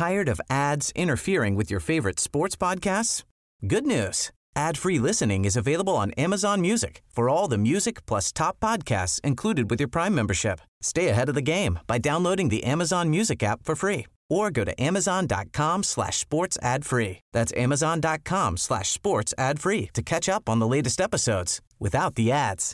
Tired of ads interfering with your favorite sports podcasts? Good news. Ad-free listening is available on Amazon Music for all the music plus top podcasts included with your Prime membership. Stay ahead of the game by downloading the Amazon Music app for free or go to amazon.com/sports ad free. That's amazon.com/sports ad free to catch up on the latest episodes without the ads.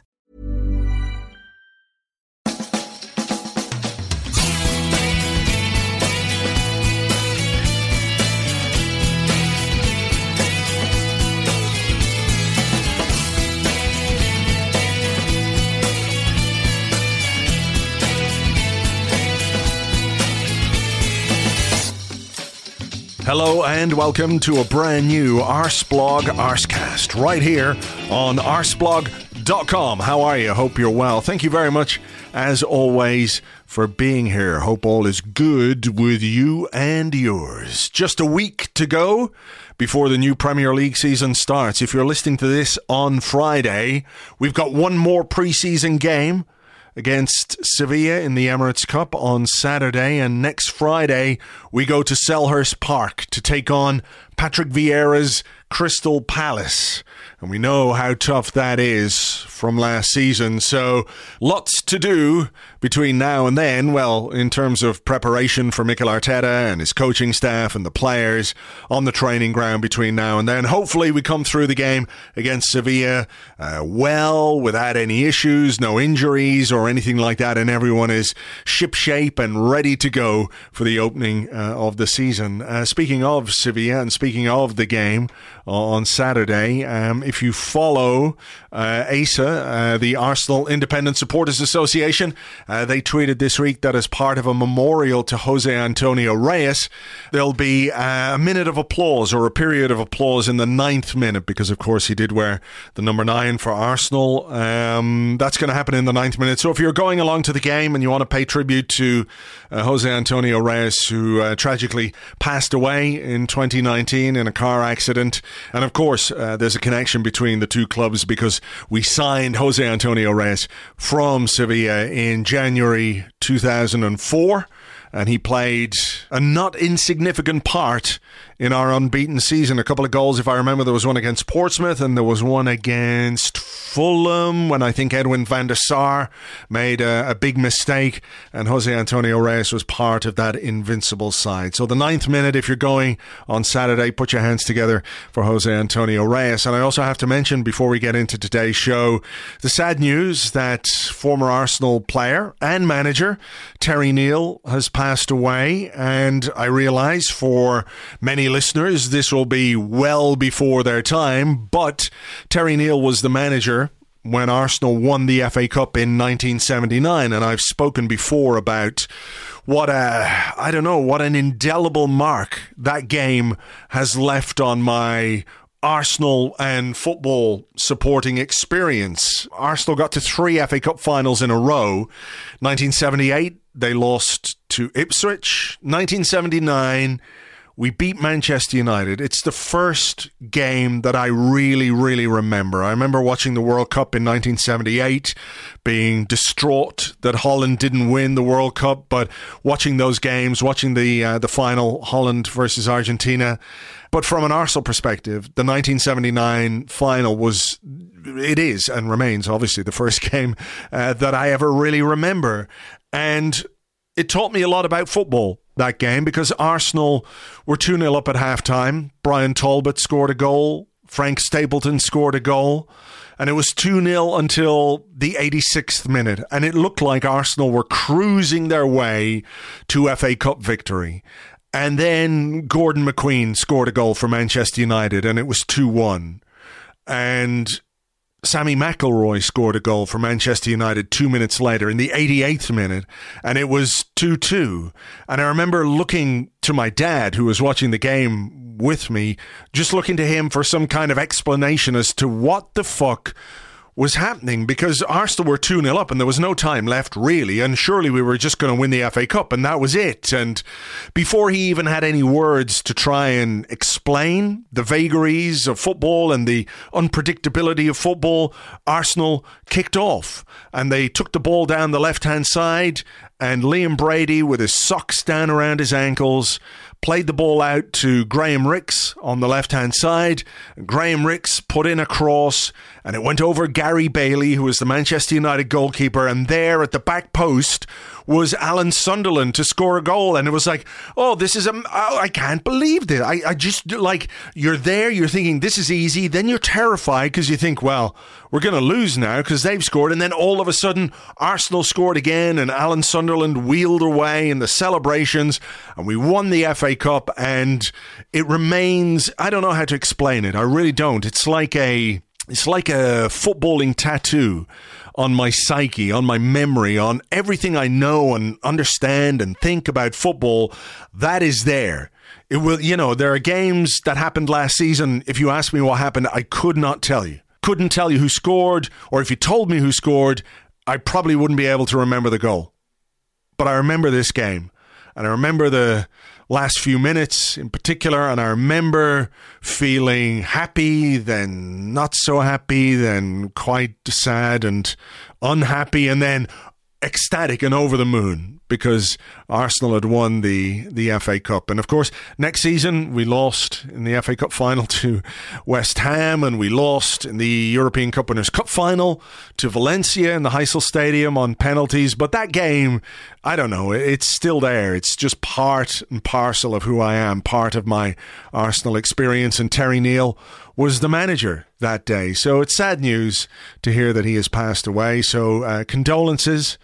Hello and welcome to a brand new Arseblog Arsecast right here on arseblog.com. How are you? Hope you're well. Thank you very much, as always, for being here. Hope all is good with you and yours. Just a week to go before the new Premier League season starts. If you're listening to this on Friday, we've got one more pre-season game against Sevilla in the Emirates Cup on Saturday, and next Friday we go to Selhurst Park to take on Patrick Vieira's Crystal Palace. And we know how tough that is from last season, so lots to do between now and then, well, in terms of preparation for Mikel Arteta and his coaching staff and the players on the training ground between now and then. Hopefully we come through the game against Sevilla well, without any issues, no injuries or anything like that, and everyone is shipshape and ready to go for the opening of the season. Speaking of Sevilla and speaking of the game on Saturday, if you follow ASA, the Arsenal Independent Supporters Association, they tweeted this week that as part of a memorial to Jose Antonio Reyes, there'll be a minute of applause, or a period of applause, in the 9th minute, because of course he did wear the number 9 for Arsenal. That's going to happen in the 9th minute. So if you're going along to the game and you want to pay tribute to Jose Antonio Reyes, who tragically passed away in 2019 in a car accident, and of course there's a connection between the two clubs because we signed Jose Antonio Reyes from Sevilla in January 2004, and he played a not insignificant part in our unbeaten season. A couple of goals, if I remember. There was one against Portsmouth and there was one against Fulham when I think Edwin van der Sar made a big mistake, and Jose Antonio Reyes was part of that invincible side. So the 9th minute, if you're going on Saturday, put your hands together for Jose Antonio Reyes. And I also have to mention, before we get into today's show, the sad news that former Arsenal player and manager Terry Neill has passed away. And I realise for many listeners this will be well before their time, but Terry Neill was the manager when Arsenal won the FA Cup in 1979, and I've spoken before about what an indelible mark that game has left on my Arsenal and football supporting experience. Arsenal got to 3 FA Cup finals in a row. 1978, they lost to Ipswich. 1979, we beat Manchester United. It's the first game that I really, really remember. I remember watching the World Cup in 1978, being distraught that Holland didn't win the World Cup, but watching those games, watching the final, Holland versus Argentina. But from an Arsenal perspective, the 1979 final is and remains obviously the first game that I ever really remember. And it taught me a lot about football, that game, because Arsenal were 2-0 up at halftime. Brian Talbot scored a goal. Frank Stapleton scored a goal. And it was 2-0 until the 86th minute. And it looked like Arsenal were cruising their way to FA Cup victory. And then Gordon McQueen scored a goal for Manchester United, and it was 2-1. And Sammy McIlroy scored a goal for Manchester United 2 minutes later in the 88th minute, and it was 2-2. And I remember looking to my dad, who was watching the game with me, just looking to him for some kind of explanation as to what the fuck was happening, because Arsenal were 2-0 up and there was no time left really, and surely we were just going to win the FA Cup and that was it. And before he even had any words to try and explain the vagaries of football and the unpredictability of football, Arsenal kicked off and they took the ball down the left-hand side, and Liam Brady, with his socks down around his ankles, played the ball out to Graham Ricks on the left-hand side. Graham Ricks put in a cross, and it went over Gary Bailey, who was the Manchester United goalkeeper, and there at the back post was Alan Sunderland to score a goal. And it was like, oh, this is I can't believe this. I just, like, you're there, you're thinking this is easy, then you're terrified because you think, well, we're going to lose now because they've scored, and then all of a sudden Arsenal scored again and Alan Sunderland wheeled away in the celebrations, and we won the FA Cup. And it remains, I don't know how to explain it, I really don't. It's like a footballing tattoo on my psyche, on my memory, on everything I know and understand and think about football. That is there. It will, there are games that happened last season. If you asked me what happened, I could not tell you. Couldn't tell you who scored, or if you told me who scored, I probably wouldn't be able to remember the goal. But I remember this game, and I remember the last few minutes in particular, and I remember feeling happy, then not so happy, then quite sad and unhappy, and then ecstatic and over the moon because Arsenal had won the FA Cup. And of course, next season we lost in the FA Cup final to West Ham, and we lost in the European Cup Winners' Cup final to Valencia in the Heysel Stadium on penalties. But that game, I don't know, it's still there. It's just part and parcel of who I am, part of my Arsenal experience. And Terry Neill was the manager that day. So it's sad news to hear that he has passed away. So condolences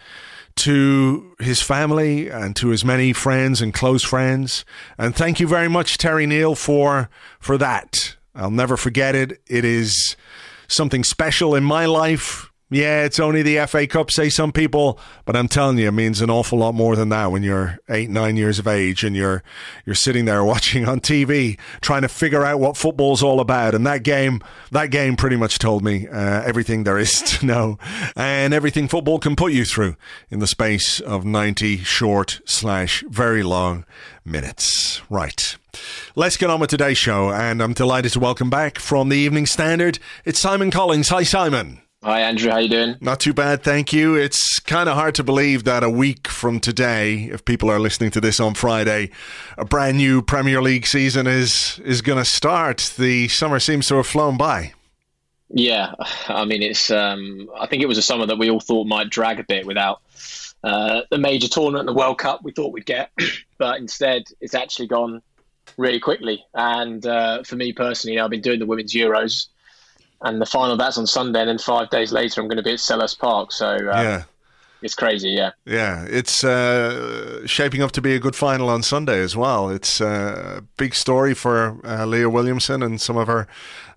to his family and to his many friends and close friends. And thank you very much, Terry Neill, for that. I'll never forget it. It is something special in my life. Yeah, it's only the FA Cup, say some people, but I'm telling you, it means an awful lot more than that when you're 8-9 years of age and you're sitting there watching on TV, trying to figure out what football's all about. And that game pretty much told me everything there is to know and everything football can put you through in the space of 90 short/very long minutes. Right. Let's get on with today's show, and I'm delighted to welcome back from the Evening Standard, it's Simon Collins. Hi, Simon. Hi, Andrew. How you doing? Not too bad, thank you. It's kind of hard to believe that a week from today, if people are listening to this on Friday, a brand new Premier League season is going to start. The summer seems to have flown by. Yeah, I mean, it's. I think it was a summer that we all thought might drag a bit without the major tournament, the World Cup we thought we'd get. But instead, it's actually gone really quickly. And for me personally, I've been doing the Women's Euros. And the final, that's on Sunday, and then 5 days later, I'm going to be at Selhurst Park. So It's crazy, yeah. Yeah, it's shaping up to be a good final on Sunday as well. It's a big story for Leah Williamson and some of her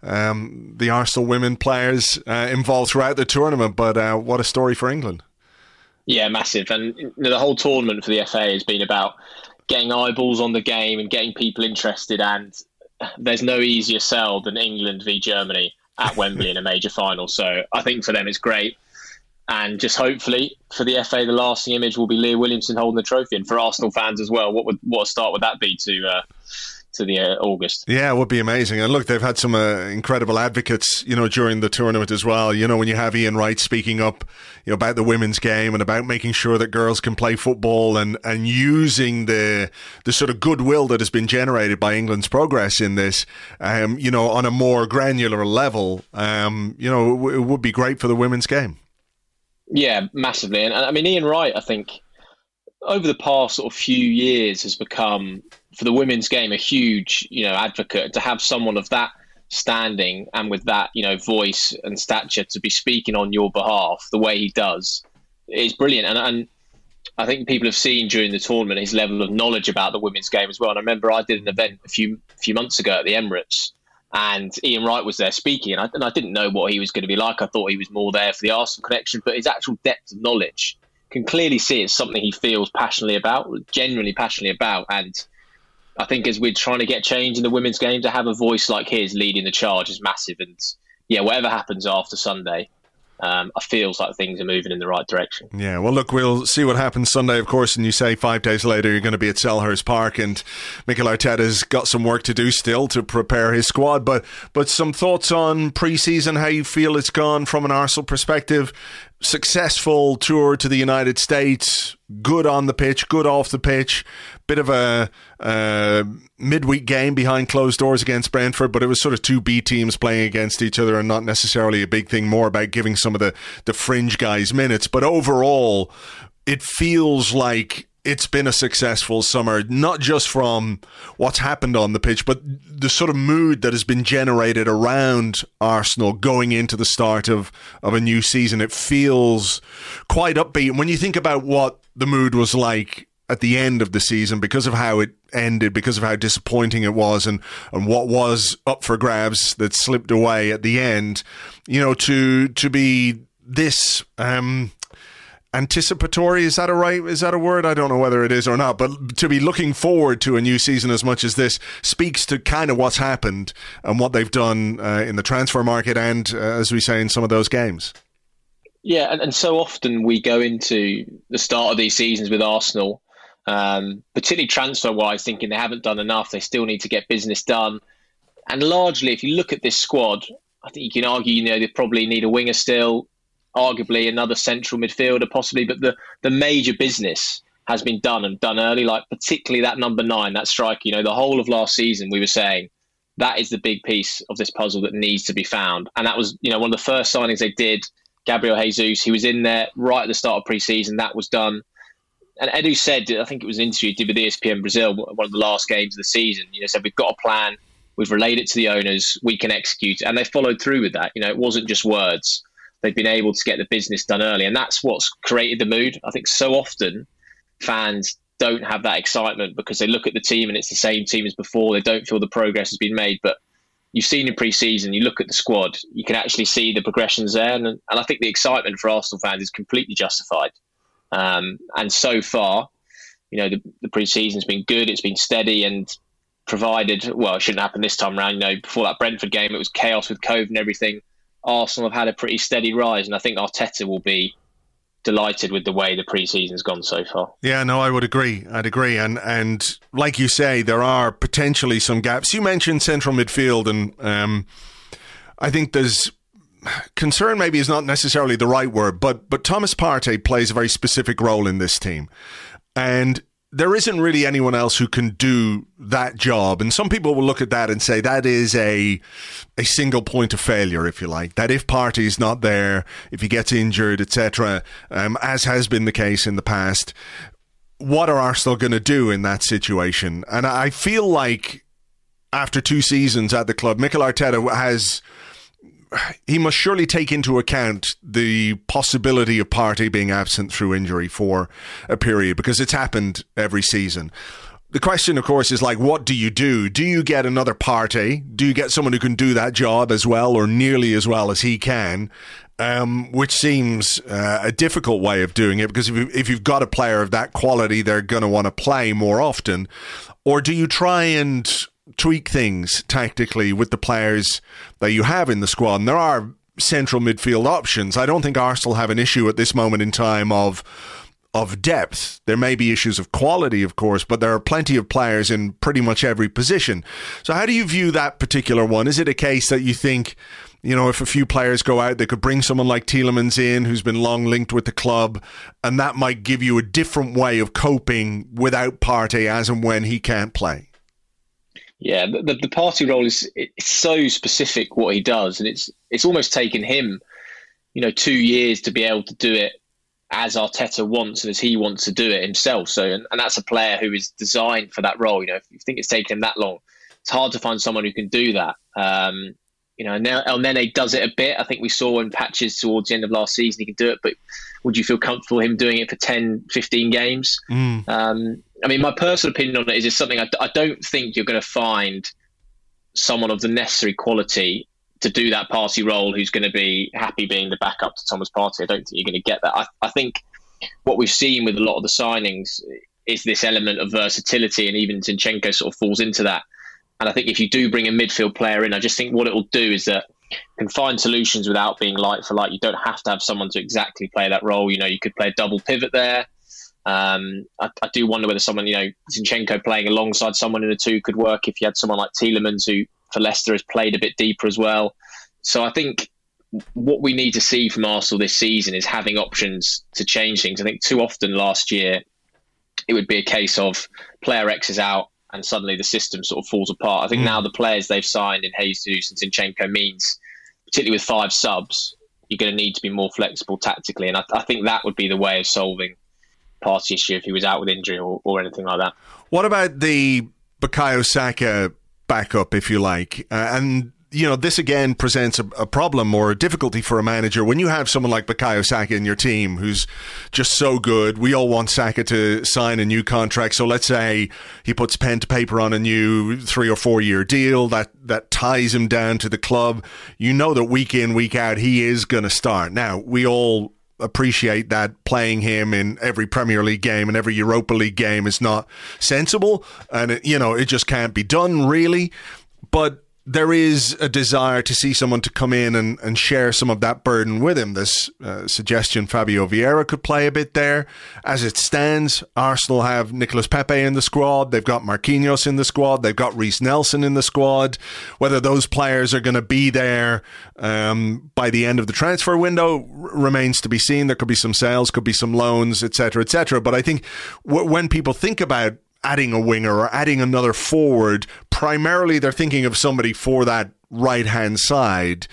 the Arsenal women players involved throughout the tournament. But what a story for England. Yeah, massive. And the whole tournament for the FA has been about getting eyeballs on the game and getting people interested. And there's no easier sell than England v Germany at Wembley in a major final. So I think for them it's great. And just hopefully for the FA, the lasting image will be Leah Williamson holding the trophy. And for Arsenal fans as well, what a start would that be to the August? Yeah, it would be amazing. And look, they've had some incredible advocates, during the tournament as well. When you have Ian Wright speaking up, about the women's game and about making sure that girls can play football and using the sort of goodwill that has been generated by England's progress in this, on a more granular level, it would be great for the women's game. Yeah, massively. And I mean, Ian Wright, I think, over the past sort of few years has become, for the women's game, a huge, advocate. To have someone of that standing and with that, voice and stature to be speaking on your behalf the way he does is brilliant. And I think people have seen during the tournament his level of knowledge about the women's game as well. And I remember I did an event a few months ago at the Emirates, and Ian Wright was there speaking, and I didn't know what he was going to be like. I thought he was more there for the Arsenal connection, but his actual depth of knowledge, can clearly see it's something he feels passionately about, genuinely passionately about. And I think as we're trying to get change in the women's game, to have a voice like his leading the charge is massive. And yeah, whatever happens after Sunday, I feels like things are moving in the right direction. Yeah, well, look, we'll see what happens Sunday, of course, and you say 5 days later you're going to be at Selhurst Park, and Mikel Arteta's got some work to do still to prepare his squad, but some thoughts on pre-season, how you feel it's gone from an Arsenal perspective. Successful tour to the United States, good on the pitch, good off the pitch, bit of a midweek game behind closed doors against Brentford, but it was sort of two B teams playing against each other and not necessarily a big thing, more about giving some of the fringe guys minutes. But overall, it feels like it's been a successful summer, not just from what's happened on the pitch, but the sort of mood that has been generated around Arsenal going into the start of a new season. It feels quite upbeat. And when you think about what the mood was like at the end of the season, because of how it ended, because of how disappointing it was, and what was up for grabs that slipped away at the end, you know, to be this anticipatory, is that a word? I don't know whether it is or not, but to be looking forward to a new season as much as this speaks to kind of what's happened and what they've done in the transfer market and, as we say, in some of those games. Yeah, and so often we go into the start of these seasons with Arsenal, particularly transfer-wise, thinking they haven't done enough, they still need to get business done. And largely, if you look at this squad, I think you can argue, you know, they probably need a winger still, arguably another central midfielder possibly, but the major business has been done and done early, like particularly that number 9, that striker. You know, the whole of last season we were saying that is the big piece of this puzzle that needs to be found. And that was, you know, one of the first signings they did, Gabriel Jesus. He was in there right at the start of pre-season. That was done. And Edu said, I think it was an interview he did with ESPN Brazil, one of the last games of the season, you know, said, we've got a plan, we've relayed it to the owners, we can execute. And they followed through with that. You know, it wasn't just words. They've been able to get the business done early. And that's what's created the mood. I think so often fans don't have that excitement because they look at the team and it's the same team as before. They don't feel the progress has been made. But you've seen in pre-season, you look at the squad, you can actually see the progressions there. And I think the excitement for Arsenal fans is completely justified. And so far, you know, the pre-season's been good. It's been steady and provided, well, it shouldn't happen this time around. You know, before that Brentford game, it was chaos with COVID and everything. Arsenal have had a pretty steady rise, and I think Arteta will be delighted with the way the pre-season's gone so far. Yeah, no, I would agree. I'd agree. And like you say, there are potentially some gaps. You mentioned central midfield, and I think there's concern maybe is not necessarily the right word, but Thomas Partey plays a very specific role in this team. And there isn't really anyone else who can do that job. And some people will look at that and say that is a single point of failure, if you like. That if Partey's not there, if he gets injured, etc., as has been the case in the past, what are Arsenal going to do in that situation? And I feel like after 2 seasons at the club, Mikel Arteta he must surely take into account the possibility of Partey being absent through injury for a period, because it's happened every season. The question, of course, is like, what do you do? Do you get another Partey? Do you get someone who can do that job as well or nearly as well as he can? Which seems a difficult way of doing it, because if you've got a player of that quality, they're going to want to play more often. Or do you try and tweak things tactically with the players that you have in the squad? And there are central midfield options. I don't think Arsenal have an issue at this moment in time of depth. There may be issues of quality, of course, but there are plenty of players in pretty much every position. So how do you view that particular one? Is it a case that you think, you know, if a few players go out, they could bring someone like Tielemans in, who's been long linked with the club, and that might give you a different way of coping without Partey as and when he can't play? Yeah, the Partey role it's so specific what he does, and it's almost taken him, you know, 2 years to be able to do it as Arteta wants and as he wants to do it himself. So, and that's a player who is designed for that role. You know, if you think it's taken him that long, it's hard to find someone who can do that. You know, now El Nene does it a bit. I think we saw in patches towards the end of last season he could do it, but would you feel comfortable him doing it for 10, 15 games? I mean, my personal opinion on it is it's something I don't think you're going to find someone of the necessary quality to do that Partey role who's going to be happy being the backup to Thomas Partey. I don't think you're going to get that. I think what we've seen with a lot of the signings is this element of versatility, and even Zinchenko sort of falls into that. And I think if you do bring a midfield player in, I just think what it will do is that you can find solutions without being light for light. You don't have to have someone to exactly play that role. You know, you could play a double pivot there. I do wonder whether someone, you know, Zinchenko playing alongside someone in the two could work if you had someone like Tielemans, who for Leicester has played a bit deeper as well. So I think what we need to see from Arsenal this season is having options to change things. I think too often last year it would be a case of player X is out and suddenly the system sort of falls apart. I think now the players they've signed in Jesus and Zinchenko means, particularly with 5 subs, you're going to need to be more flexible tactically. And I think that would be the way of solving Partey's issue if he was out with injury or anything like that. What about the Bukayo Saka backup, if you like? And this again presents a problem or a difficulty for a manager when you have someone like Bukayo Saka in your team who's just so good. We all want Saka to sign a new contract. So let's say he puts pen to paper on a new 3 or 4 year deal that ties him down to the club. You know that week in, week out, he is going to start. Now, we all appreciate that playing him in every Premier League game and every Europa League game is not sensible. And, it just can't be done, really. But there is a desire to see someone to come in and share some of that burden with him. This suggestion Fabio Vieira could play a bit there. As it stands, Arsenal have Nicolas Pepe in the squad. They've got Marquinhos in the squad. They've got Reiss Nelson in the squad. Whether those players are going to be there by the end of the transfer window remains to be seen. There could be some sales, could be some loans, etc., etc. But I think when people think about adding a winger or adding another forward, primarily they're thinking of somebody for that right-hand side.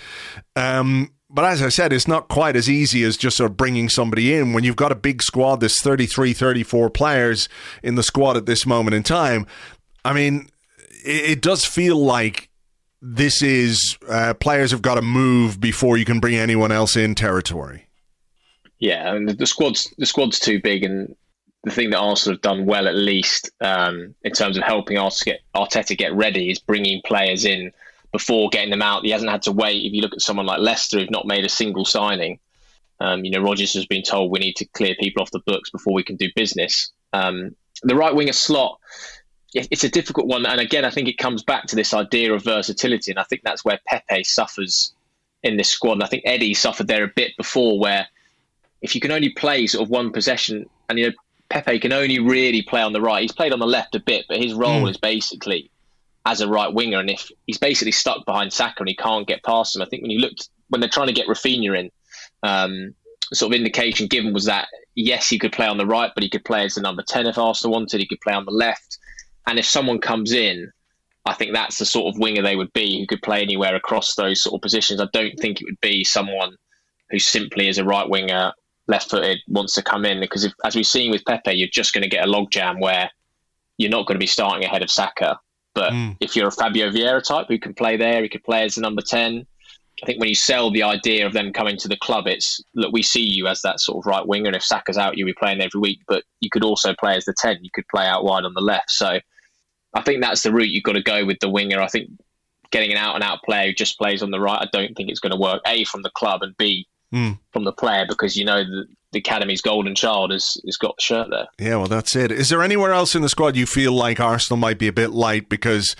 But as I said, it's not quite as easy as just sort of bringing somebody in. When you've got a big squad, there's 33, 34 players in the squad at this moment in time. I mean, it does feel like this is players have got to move before you can bring anyone else in territory. Yeah, and the squad's too big, and the thing that Arsenal have done well, at least in terms of helping Arteta get ready, is bringing players in before getting them out. He hasn't had to wait. If you look at someone like Leicester, who've not made a single signing, Rodgers has been told we need to clear people off the books before we can do business. The right winger slot, it's a difficult one. And again, I think it comes back to this idea of versatility. And I think that's where Pepe suffers in this squad. And I think Eddie suffered there a bit before, where if you can only play sort of one possession, and Pepe can only really play on the right. He's played on the left a bit, but his role is basically as a right winger. And if he's basically stuck behind Saka and he can't get past him, I think when they're trying to get Rafinha in, sort of indication given was that, yes, he could play on the right, but he could play as the number 10 if Arsenal wanted. He could play on the left. And if someone comes in, I think that's the sort of winger they would be, who could play anywhere across those sort of positions. I don't think it would be someone who simply is a right winger, left-footed, wants to come in, because as we've seen with Pepe, you're just going to get a logjam where you're not going to be starting ahead of Saka. But if you're a Fabio Vieira type who can play there, he could play as the number 10. I think when you sell the idea of them coming to the club, it's, look, we see you as that sort of right winger, and if Saka's out, you'll be playing every week, but you could also play as the 10. You could play out wide on the left. So I think that's the route you've got to go with the winger. I think getting an out-and-out player who just plays on the right, I don't think it's going to work, A, from the club, and B, from the player, because the Academy's golden child has got the shirt there. Yeah, well, that's it. Is there anywhere else in the squad you feel like Arsenal might be a bit light? Because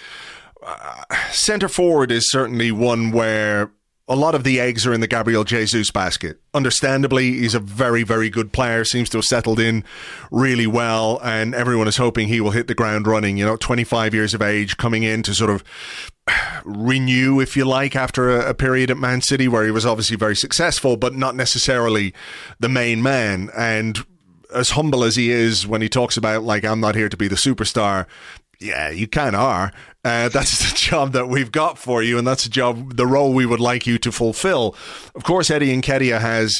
centre forward is certainly one where a lot of the eggs are in the Gabriel Jesus basket. Understandably, he's a very, very good player, seems to have settled in really well, and everyone is hoping he will hit the ground running. 25 years of age, coming in to sort of renew, if you like, after a period at Man City where he was obviously very successful, but not necessarily the main man. And as humble as he is when he talks about, like, I'm not here to be the superstar, yeah, you kind of are. That's the job that we've got for you, and that's the role we would like you to fulfill. Of course, Eddie Nketiah has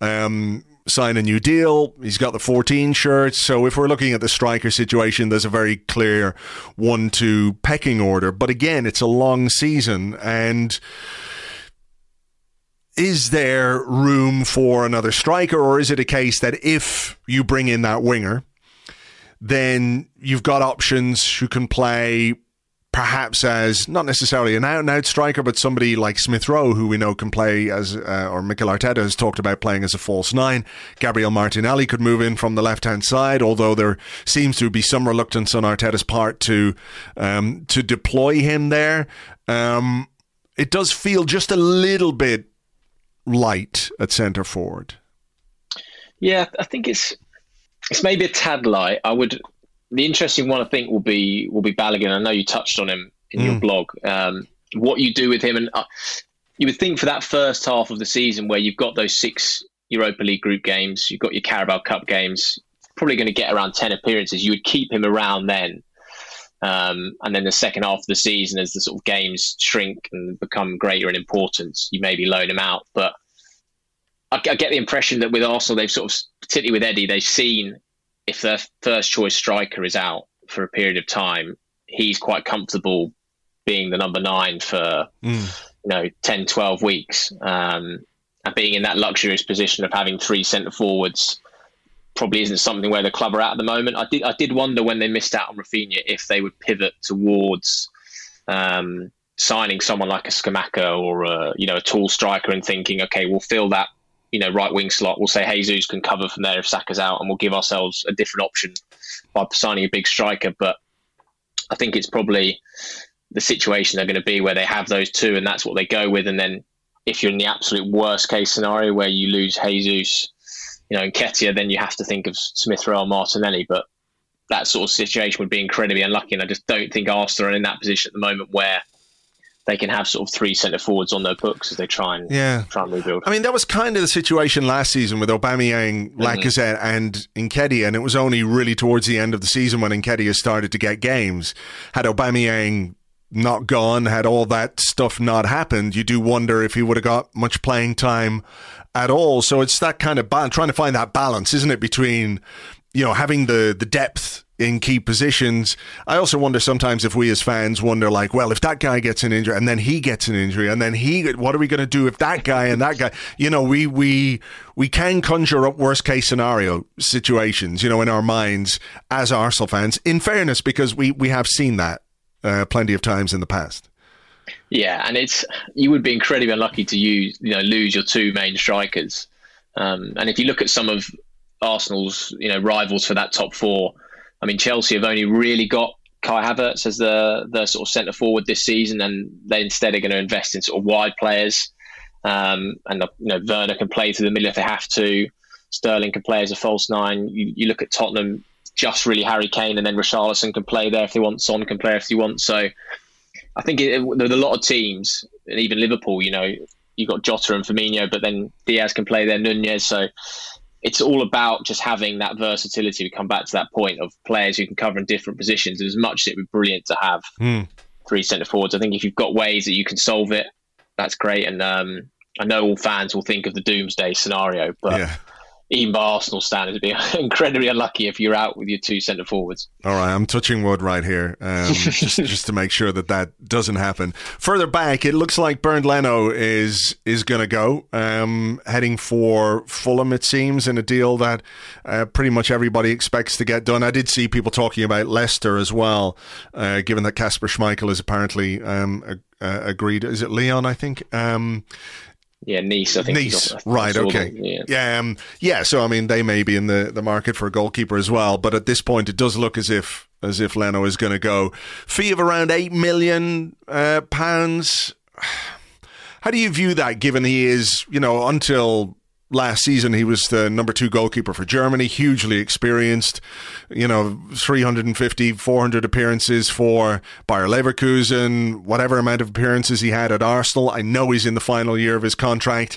signed a new deal. He's got the 14 shirts. So if we're looking at the striker situation, there's a very clear 1-2 pecking order. But again, it's a long season, and is there room for another striker, or is it a case that if you bring in that winger, then you've got options who can play perhaps as not necessarily an out-and-out striker, but somebody like Smith Rowe, who we know can play as, or Mikel Arteta has talked about playing as a false nine. Gabriel Martinelli could move in from the left-hand side, although there seems to be some reluctance on Arteta's part to deploy him there. It does feel just a little bit light at centre forward. Yeah, I think it's maybe a tad light. The interesting one, I think, will be Balogun. I know you touched on him in your blog. What you do with him, and you would think for that first half of the season where you've got those 6 Europa League group games, you've got your Carabao Cup games, probably going to get around 10 appearances. You would keep him around then. And then the second half of the season, as the sort of games shrink and become greater in importance, you maybe loan him out. But I get the impression that with Arsenal, they've sort of, particularly with Eddie, they've seen if their first choice striker is out for a period of time, he's quite comfortable being the number 9 for 10, 12 weeks, and being in that luxurious position of having 3 centre forwards probably isn't something where the club are at the moment. I did wonder when they missed out on Rafinha if they would pivot towards signing someone like a Scamacca or a tall striker and thinking, okay, we'll fill that right wing slot. We'll say Jesus can cover from there if Saka's out, and we'll give ourselves a different option by signing a big striker. But I think it's probably the situation they're going to be where they have those 2 and that's what they go with. And then if you're in the absolute worst case scenario where you lose Jesus, Nketiah, then you have to think of Smith Rowe, Martinelli. But that sort of situation would be incredibly unlucky. And I just don't think Arsenal are in that position at the moment where they can have sort of 3 centre forwards on their books as they try and rebuild. I mean, that was kind of the situation last season with Aubameyang, Lacazette and Nketiah, and it was only really towards the end of the season when Nketiah started to get games. Had Aubameyang not gone, had all that stuff not happened, you do wonder if he would have got much playing time at all. So it's that kind of trying to find that balance, isn't it, between having the depth in key positions. I also wonder sometimes if we as fans wonder, like, well, if that guy gets an injury and then he gets an injury and then what are we going to do if that guy and that guy, we can conjure up worst case scenario situations, in our minds as Arsenal fans, in fairness, because we have seen that plenty of times in the past. Yeah, and you would be incredibly unlucky to lose your 2 main strikers. And if you look at some of Arsenal's rivals for that top 4, I mean, Chelsea have only really got Kai Havertz as the sort of centre forward this season, and they instead are going to invest in sort of wide players. And Werner can play through the middle if they have to. Sterling can play as a false 9. You look at Tottenham, just really Harry Kane, and then Richarlison can play there if they want. Son can play if they want. So I think with a lot of teams, and even Liverpool, you've got Jota and Firmino, but then Diaz can play there, Nunez. So it's all about just having that versatility. We come back to that point of players who can cover in different positions. And as much as it would be brilliant to have 3 centre forwards, I think if you've got ways that you can solve it, that's great. And I know all fans will think of the doomsday scenario, but even by Arsenal standards, it'd be incredibly unlucky if you're out with your 2 centre forwards. All right, I'm touching wood right here, just to make sure that doesn't happen. Further back, it looks like Bernd Leno is going to go, heading for Fulham, it seems, in a deal that pretty much everybody expects to get done. I did see people talking about Leicester as well, given that Kasper Schmeichel is apparently agreed. Is it Lyon, I think? Nice, I think. Nice, right, okay. Yeah. So, I mean, they may be in the market for a goalkeeper as well, but at this point, it does look as if Leno is going to go. Fee of around £8 million. How do you view that, given he is, until last season, he was the number 2 goalkeeper for Germany, hugely experienced, 350, 400 appearances for Bayer Leverkusen, whatever amount of appearances he had at Arsenal. I know he's in the final year of his contract.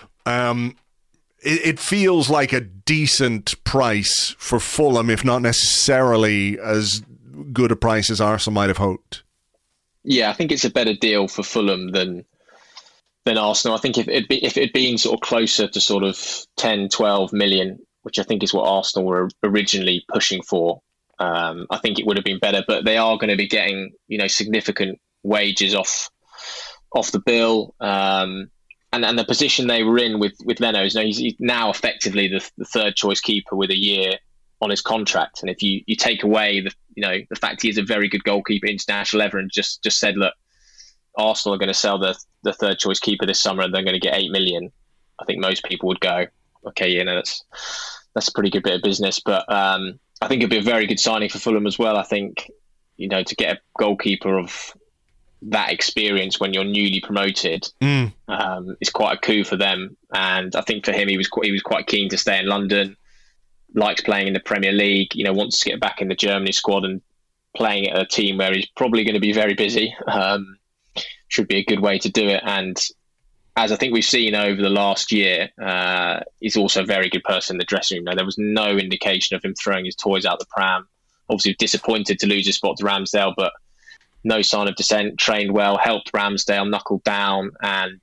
It feels like a decent price for Fulham, if not necessarily as good a price as Arsenal might have hoped. Yeah, I think it's a better deal for Fulham than Arsenal. I think if it had been sort of closer to sort of 10, 12 million, which I think is what Arsenal were originally pushing for, I think it would have been better. But they are going to be getting, significant wages off the bill. And the position they were in with Leno is he's now effectively the 3rd choice keeper with a year on his contract. And if you take away the fact he is a very good goalkeeper, international level, and just said, look, Arsenal are going to sell the 3rd choice keeper this summer and they're going to get 8 million, I think most people would go, okay, that's a pretty good bit of business. But I think it'd be a very good signing for Fulham as well. I think, to get a goalkeeper of that experience when you're newly promoted is quite a coup for them. And I think for him, he was quite keen to stay in London, likes playing in the Premier League, wants to get back in the Germany squad and playing at a team where he's probably going to be very busy. Should be a good way to do it. And as I think we've seen over the last year, he's also a very good person in the dressing room. Now, there was no indication of him throwing his toys out the pram. Obviously, disappointed to lose his spot to Ramsdale, but no sign of dissent, trained well, helped Ramsdale, knuckled down. And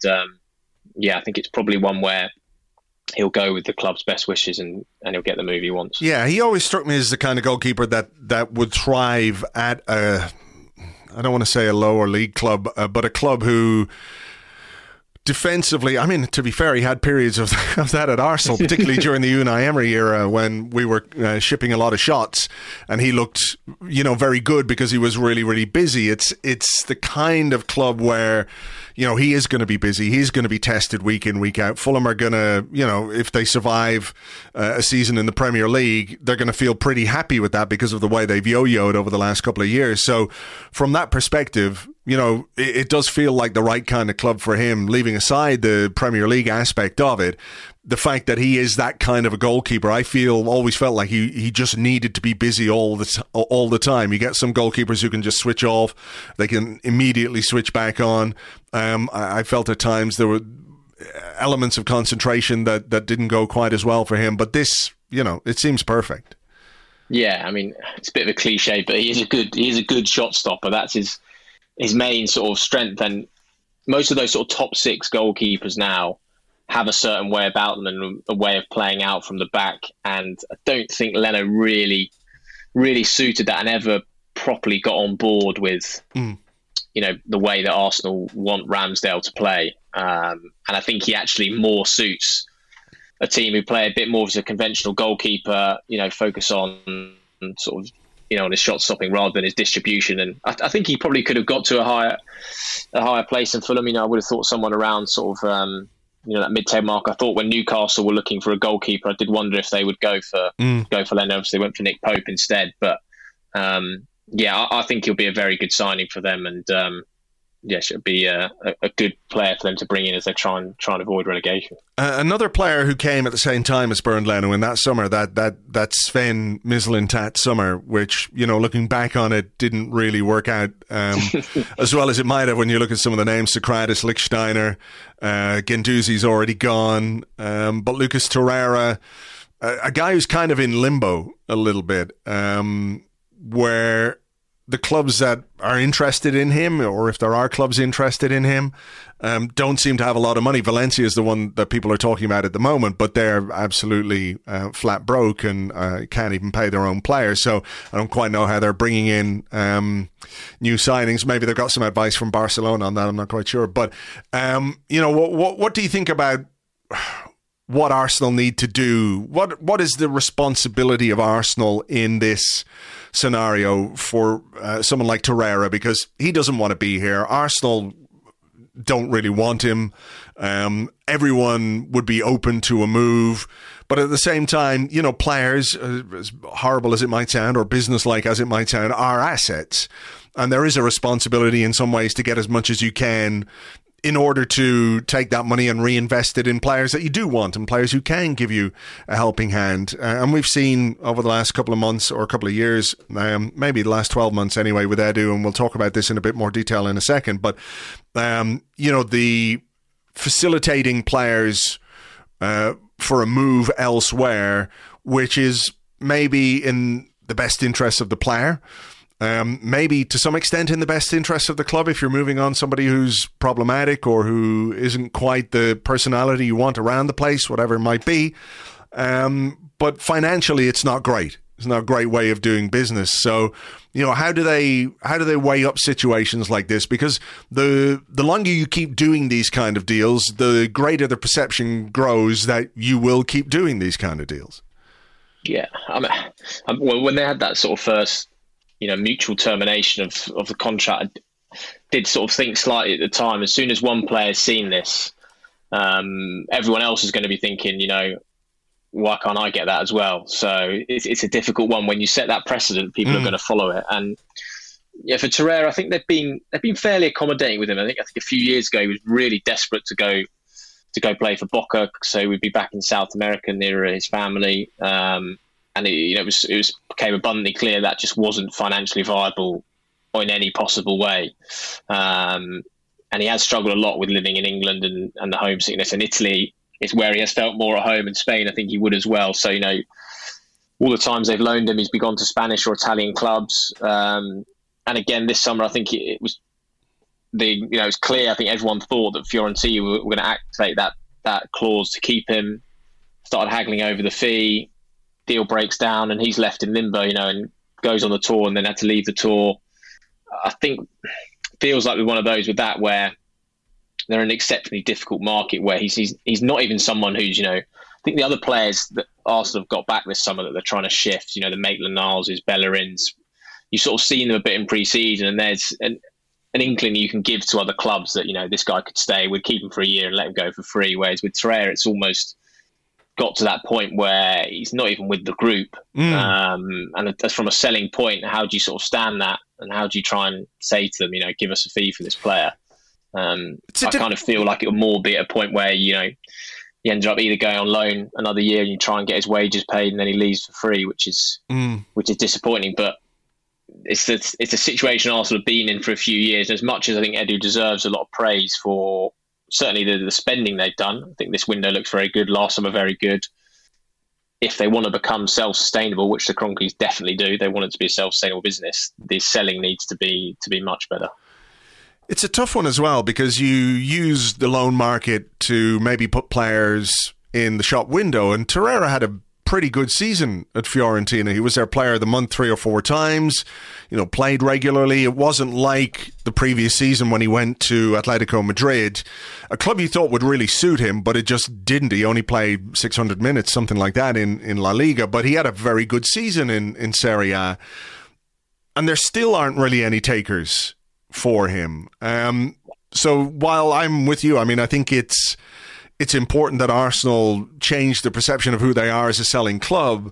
I think it's probably one where he'll go with the club's best wishes and he'll get the move he wants. Yeah, he always struck me as the kind of goalkeeper that would thrive at I don't want to say a lower league club, but a club who defensively, I mean, to be fair, he had periods of that at Arsenal, particularly during the Unai Emery era when we were shipping a lot of shots, and he looked, very good because he was really, really busy. It's the kind of club where, he is going to be busy. He's going to be tested week in, week out. Fulham are going to, if they survive a season in the Premier League, they're going to feel pretty happy with that because of the way they've yo-yoed over the last couple of years. So from that perspective, it does feel like the right kind of club for him, leaving aside the Premier League aspect of it. The fact that he is that kind of a goalkeeper, I always felt like he just needed to be busy all the time. You get some goalkeepers who can just switch off. They can immediately switch back on. I felt at times there were elements of concentration that didn't go quite as well for him. But this, it seems perfect. Yeah, I mean, it's a bit of a cliche, but he is a good shot stopper. That's his main sort of strength. And most of those sort of top six goalkeepers now have a certain way about them and a way of playing out from the back. And I don't think Leno really, really suited that and ever properly got on board with, the way that Arsenal want Ramsdale to play. And I think he actually more suits a team who play a bit more as a conventional goalkeeper, focus on sort of, on his shot stopping rather than his distribution. And I think he probably could have got to a higher place in Fulham. I would have thought someone around sort of, that mid-table mark. I thought when Newcastle were looking for a goalkeeper, I did wonder if they would go for Leno. Obviously, they went for Nick Pope instead. But I think he'll be a very good signing for them, and should be a good player for them to bring in as they try and avoid relegation. Another player who came at the same time as Bernd Leno in that summer, that Sven Mislintat summer, which, looking back on it, didn't really work out as well as it might have when you look at some of the names. Socrates, Lichtsteiner, Guendouzi's already gone, but Lucas Torreira, a guy who's kind of in limbo a little bit, where the clubs that are interested in him, or if there are clubs interested in him, don't seem to have a lot of money. Valencia is the one that people are talking about at the moment, but they're absolutely flat broke and can't even pay their own players. So I don't quite know how they're bringing in new signings. Maybe they've got some advice from Barcelona on that. I'm not quite sure. But, what do you think about what Arsenal need to do? What is the responsibility of Arsenal in this scenario for someone like Torreira, because he doesn't want to be here? Arsenal don't really want him. Everyone would be open to a move, but at the same time, players, as horrible as it might sound or businesslike as it might sound, are assets, and there is a responsibility in some ways to get as much as you can in order to take that money and reinvest it in players that you do want and players who can give you a helping hand. And we've seen over the last couple of months or a couple of years, maybe the last 12 months anyway, with Edu, and we'll talk about this in a bit more detail in a second, but, the facilitating players for a move elsewhere, which is maybe in the best interest of the player, maybe to some extent in the best interest of the club if you're moving on somebody who's problematic or who isn't quite the personality you want around the place, whatever it might be. But financially, it's not great. It's not a great way of doing business. So, how do they weigh up situations like this? Because the longer you keep doing these kind of deals, the greater the perception grows that you will keep doing these kind of deals. Yeah, well, when they had that sort of first, mutual termination of the contract, I did sort of think slightly at the time, as soon as one player's seen this, everyone else is going to be thinking, why can't I get that as well? So it's a difficult one. When you set that precedent, people are going to follow it. And for Torreira, I think they've been fairly accommodating with him. I think a few years ago he was really desperate to go play for Boca, so we'd be back in South America near his family. And it became abundantly clear that just wasn't financially viable in any possible way. And he has struggled a lot with living in England and the homesickness. And Italy is where he has felt more at home. And Spain, I think he would as well. So, all the times they've loaned him, he's gone to Spanish or Italian clubs. And again, this summer, I think it was it's clear. I think everyone thought that Fiorentina were going to activate that clause to keep him. Started haggling over the fee. Deal breaks down, and he's left in limbo. And goes on the tour, and then had to leave the tour. I think feels like we're one of those with that where they're in an exceptionally difficult market where he's not even someone who's I think the other players that Arsenal have got back this summer that they're trying to shift, the Maitland-Niles, Bellerin's, you've sort of seen them a bit in pre-season, and there's an inkling you can give to other clubs that, this guy could stay, we'd keep him for a year and let him go for free. Whereas with Torreira, it's almost got to that point where he's not even with the group. And that's from a selling point, how do you sort of stand that? And how do you try and say to them, give us a fee for this player? I kind of feel like it will more be at a point where, he ends up either going on loan another year and you try and get his wages paid and then he leaves for free, which is disappointing. But it's a situation Arsenal have been in for a few years. And as much as I think Edu deserves a lot of praise for certainly the spending they've done, I think this window looks very good. Last summer, very good. If they want to become self-sustainable, which the Kroenkes definitely do, they want it to be a self-sustainable business, the selling needs to be much better. It's a tough one as well because you use the loan market to maybe put players in the shop window, and Torreira had a pretty good season at Fiorentina. He was their player of the month 3 or 4 times, played regularly. It wasn't like the previous season when he went to Atletico Madrid, a club you thought would really suit him, but it just didn't. He only played 600 minutes, something like that in La Liga, but he had a very good season in Serie A. And there still aren't really any takers for him. So while I'm with you, I think it's important that Arsenal change the perception of who they are as a selling club.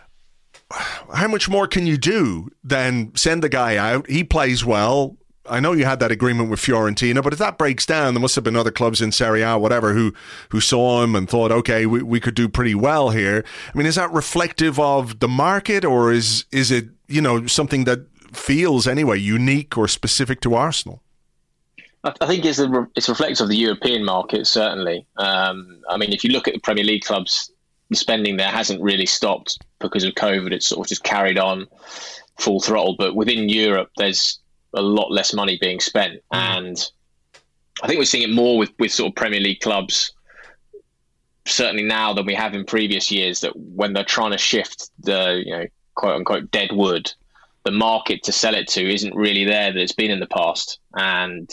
How much more can you do than send the guy out? He plays well. I know you had that agreement with Fiorentina, but if that breaks down, there must have been other clubs in Serie A, whatever, who saw him and thought, okay, we could do pretty well here. Is that reflective of the market, or is it, something that feels anyway unique or specific to Arsenal? I think it's reflective of the European market, certainly. If you look at the Premier League clubs, the spending there hasn't really stopped because of COVID. It's sort of just carried on full throttle. But within Europe, there's a lot less money being spent. And I think we're seeing it more with sort of Premier League clubs, certainly now than we have in previous years, that when they're trying to shift the, quote unquote, dead wood, the market to sell it to isn't really there that it's been in the past. And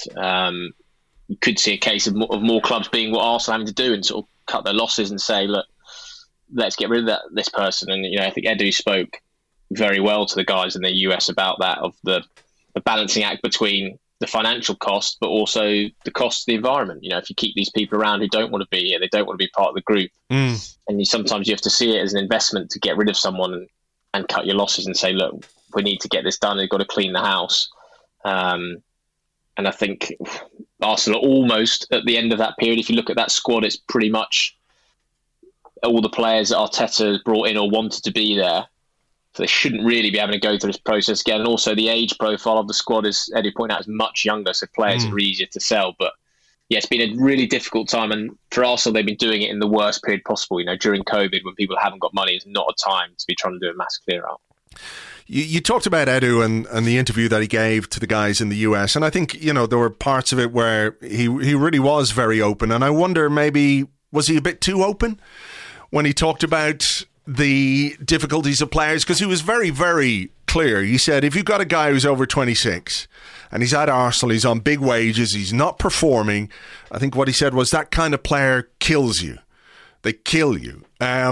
you could see a case of more clubs being what Arsenal having to do and sort of cut their losses and say, look, let's get rid of this person. And, I think Edu spoke very well to the guys in the US about that, of the balancing act between the financial cost, but also the cost of the environment. If you keep these people around who don't want to be here, they don't want to be part of the group. And sometimes you have to see it as an investment to get rid of someone and cut your losses and say, look, we need to get this done. We've got to clean the house. And I think Arsenal are almost at the end of that period. If you look at that squad, it's pretty much all the players that Arteta brought in or wanted to be there. So they shouldn't really be having to go through this process again. And also the age profile of the squad, as Eddie pointed out, is much younger. So players are easier to sell. But yeah, it's been a really difficult time. And for Arsenal, they've been doing it in the worst period possible. During COVID, when people haven't got money, it's not a time to be trying to do a mass clear out. You talked about Edu and the interview that he gave to the guys in the US, and I think, there were parts of it where he really was very open, and I wonder, maybe, was he a bit too open when he talked about the difficulties of players? Because he was very, very clear. He said, if you've got a guy who's over 26 and he's at Arsenal, he's on big wages, he's not performing, I think what he said was that kind of player kills you. They kill you.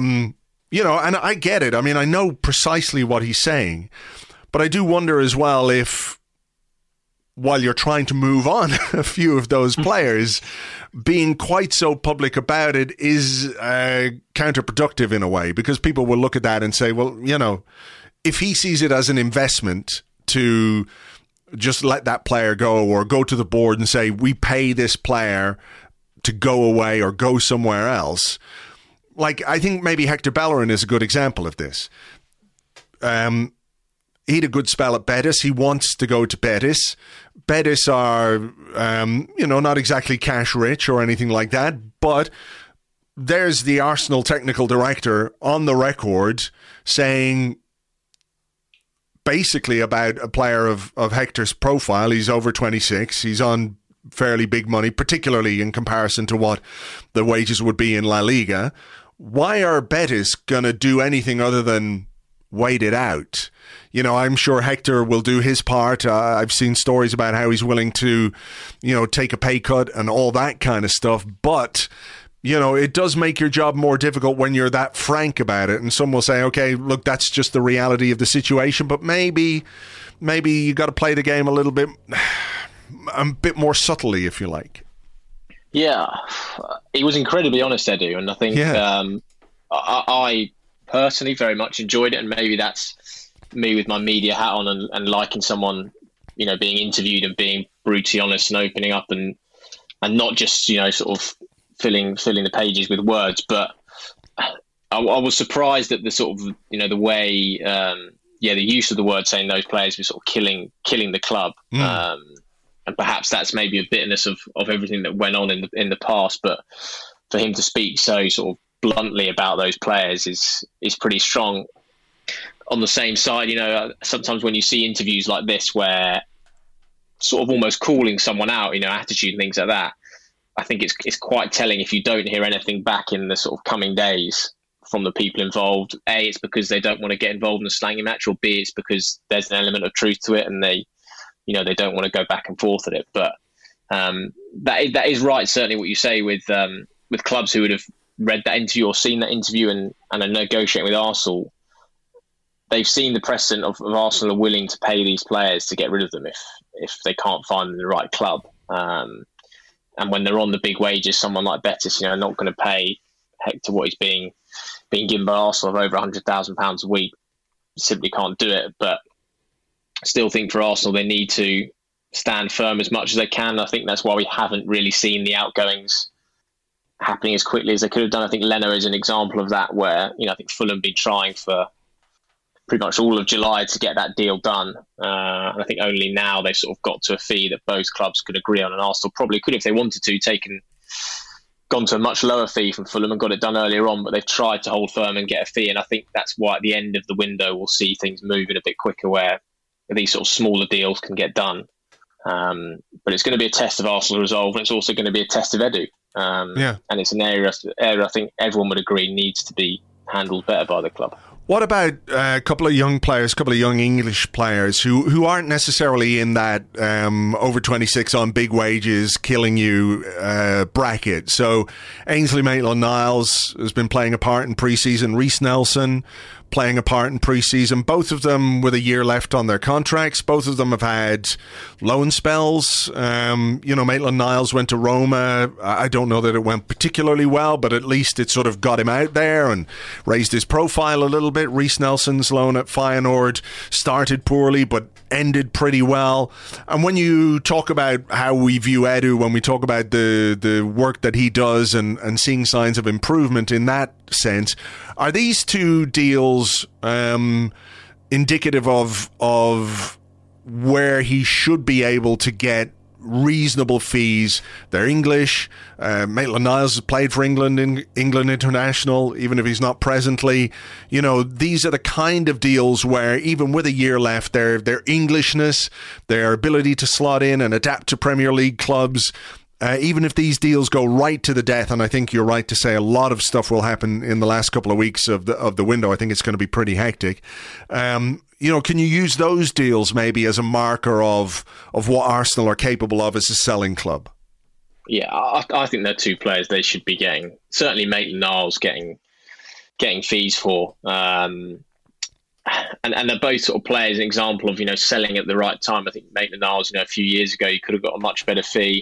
And I get it. I know precisely what he's saying, but I do wonder as well if, while you're trying to move on a few of those players, being quite so public about it is counterproductive in a way, because people will look at that and say, well, if he sees it as an investment to just let that player go, or go to the board and say, we pay this player to go away or go somewhere else. Like, I think maybe Hector Bellerin is a good example of this. He had a good spell at Betis. He wants to go to Betis. Betis are, not exactly cash rich or anything like that, but there's the Arsenal technical director on the record saying basically about a player of Hector's profile. He's over 26. He's on fairly big money, particularly in comparison to what the wages would be in La Liga. Why are Betis going to do anything other than wait it out? I'm sure Hector will do his part. I've seen stories about how he's willing to, take a pay cut and all that kind of stuff. But, it does make your job more difficult when you're that frank about it. And some will say, okay, look, that's just the reality of the situation. But maybe you got to play the game a bit more subtly, if you like. Yeah, he was incredibly honest, Edu. And I think I personally very much enjoyed it. And maybe that's me with my media hat on and liking someone, being interviewed and being brutally honest and opening up and not just, sort of filling the pages with words. But I was surprised at the sort of, the way, the use of the word, saying those players were sort of killing the club. And perhaps that's maybe a bitterness of everything that went on in the past. But for him to speak so sort of bluntly about those players is pretty strong. On the same side, sometimes when you see interviews like this where sort of almost calling someone out, attitude and things like that, I think it's quite telling if you don't hear anything back in the sort of coming days from the people involved. A, it's because they don't want to get involved in a slangy match, or B, it's because there's an element of truth to it and they don't want to go back and forth at it. But that is right, certainly what you say with clubs who would have read that interview or seen that interview and are negotiating with Arsenal. They've seen the precedent of Arsenal are willing to pay these players to get rid of them if they can't find the right club. And when they're on the big wages, someone like Betis, not going to pay Hector what he's being given by Arsenal of over £100,000 a week. Simply can't do it. But I still think for Arsenal, they need to stand firm as much as they can. I think that's why we haven't really seen the outgoings happening as quickly as they could have done. I think Leno is an example of that, where I think Fulham been trying for pretty much all of July to get that deal done. And I think only now they've sort of got to a fee that both clubs could agree on. And Arsenal probably could, if they wanted to, gone to a much lower fee from Fulham and got it done earlier on, but they've tried to hold firm and get a fee. And I think that's why at the end of the window we'll see things moving a bit quicker, where these sort of smaller deals can get done. But it's going to be a test of Arsenal resolve, and it's also going to be a test of Edu. And it's an area I think everyone would agree needs to be handled better by the club. What about a couple of young players, a couple of young English players who aren't necessarily in that over 26 on big wages killing you bracket? So Ainsley Maitland-Niles has been playing a part in pre-season. Reiss Nelson playing a part in pre-season. Both of them with a year left on their contracts. Both of them have had loan spells. Maitland-Niles went to Roma. I don't know that it went particularly well, but at least it sort of got him out there and raised his profile a little bit. Reiss Nelson's loan at Feyenoord started poorly, but ended pretty well. And when you talk about how we view Edu, when we talk about the work that he does and seeing signs of improvement in that sense, are these two deals indicative of where he should be able to get reasonable fees? They're English. Maitland-Niles has played for England international, even if he's not presently. These are the kind of deals where even with a year left, their Englishness, their ability to slot in and adapt to Premier League clubs, even if these deals go right to the death, and I think you're right to say a lot of stuff will happen in the last couple of weeks of the window. I think it's going to be pretty hectic. Can you use those deals maybe as a marker of what Arsenal are capable of as a selling club? Yeah, I think they're two players they should be getting. Certainly Maitland-Niles getting fees for. And they're both sort of players, an example of, selling at the right time. I think Maitland-Niles, a few years ago, you could have got a much better fee.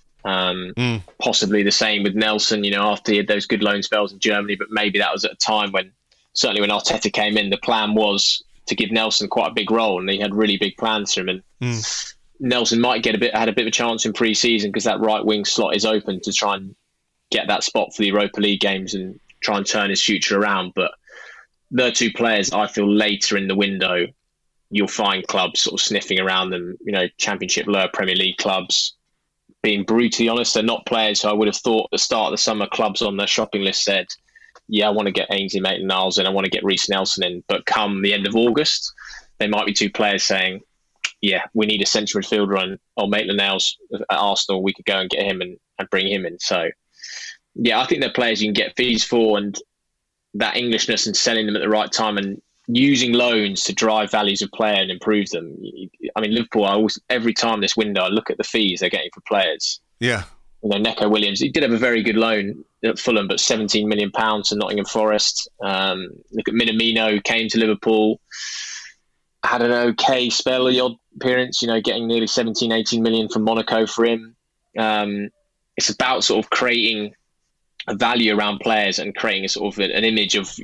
Possibly the same with Nelson, after he had those good loan spells in Germany, but maybe that was at a time when Arteta came in, the plan was to give Nelson quite a big role, and he had really big plans for him. And Nelson might had a bit of a chance in pre-season because that right wing slot is open to try and get that spot for the Europa League games and try and turn his future around. But they're two players I feel later in the window you'll find clubs sort of sniffing around them, Championship, lower Premier League clubs. Being brutally honest, they're not players who I would have thought at the start of the summer clubs on their shopping list said, yeah, I want to get Ainsley Maitland-Niles in, I want to get Reece Nelson in. But come the end of August, there might be two players saying, yeah, we need a central midfielder on Maitland-Niles at Arsenal. We could go and get him and bring him in. So, yeah, I think they're players you can get fees for, and that Englishness and selling them at the right time and using loans to drive values of player and improve them. I mean, Liverpool, every time this window, I look at the fees they're getting for players. Yeah. Neco Williams, he did have a very good loan at Fulham, but £17 million to Nottingham Forest. Look at Minamino, who came to Liverpool, had an okay spell, the odd appearance, getting nearly 17, 18 million from Monaco for him. It's about sort of creating a value around players and creating a sort of an image of,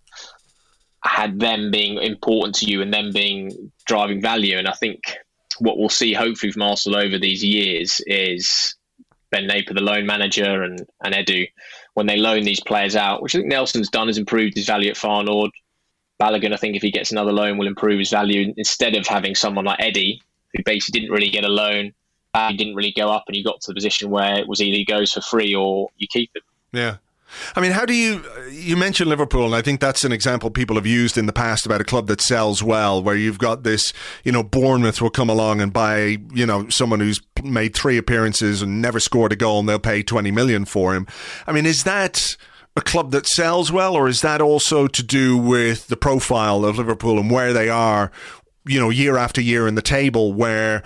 had them being important to you and them being driving value. And I think what we'll see hopefully from Arsenal over these years is Ben Napier, the loan manager, and Edu, when they loan these players out, which I think Nelson's done, has improved his value at Feyenoord. Balogun, I think if he gets another loan, will improve his value, instead of having someone like Eddie, who basically didn't really get a loan, he didn't really go up, and you got to the position where it was either he goes for free or you keep it. Yeah. I mean, how do you mentioned Liverpool, and I think that's an example people have used in the past about a club that sells well, where you've got this, Bournemouth will come along and buy, someone who's made 3 appearances and never scored a goal, and they'll pay 20 million for him. I mean, is that a club that sells well, or is that also to do with the profile of Liverpool and where they are, year after year in the table, where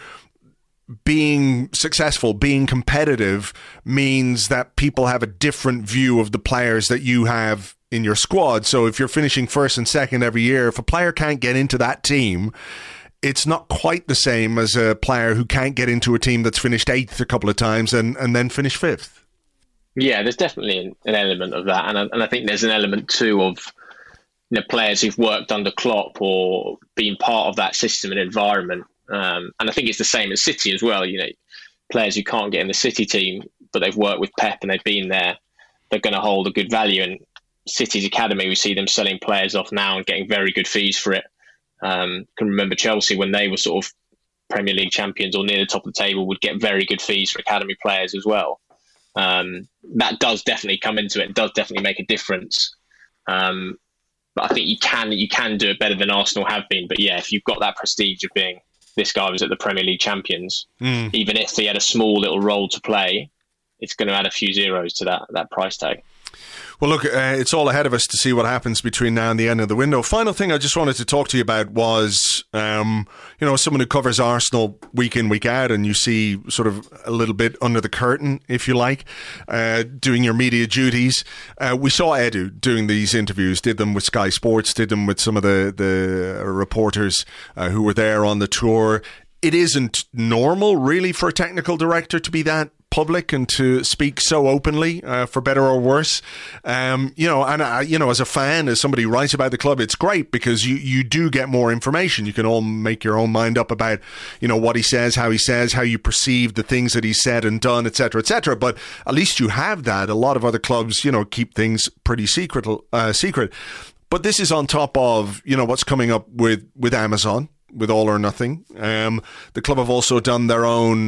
being successful, being competitive means that people have a different view of the players that you have in your squad. So if you're finishing first and second every year, if a player can't get into that team, it's not quite the same as a player who can't get into a team that's finished 8th a couple of times and then finish 5th. Yeah, there's definitely an element of that. And I think there's an element too of players who've worked under Klopp or been part of that system and environment. And I think it's the same at City as well. Players who can't get in the City team, but they've worked with Pep and they've been there, they're going to hold a good value. And City's academy, we see them selling players off now and getting very good fees for it. Can remember Chelsea when they were sort of Premier League champions or near the top of the table, would get very good fees for academy players as well. That does definitely come into it. It does definitely make a difference. But I think you can do it better than Arsenal have been. But yeah, if you've got that prestige of being, this guy was at the Premier League champions, even if he had a small little role to play, it's going to add a few zeros to that price tag. Well, look, it's all ahead of us to see what happens between now and the end of the window. Final thing I just wanted to talk to you about was, someone who covers Arsenal week in, week out, and you see sort of a little bit under the curtain, if you like, doing your media duties. We saw Edu doing these interviews, did them with Sky Sports, did them with some of the reporters who were there on the tour. It isn't normal, really, for a technical director to be that public and to speak so openly, for better or worse. As a fan, as somebody who writes about the club, it's great because you do get more information. You can all make your own mind up about, what he says, how you perceive the things that he's said and done, etc., etc. But at least you have that. A lot of other clubs, keep things pretty secret. But this is on top of, what's coming up with Amazon, with All or Nothing. The club have also done their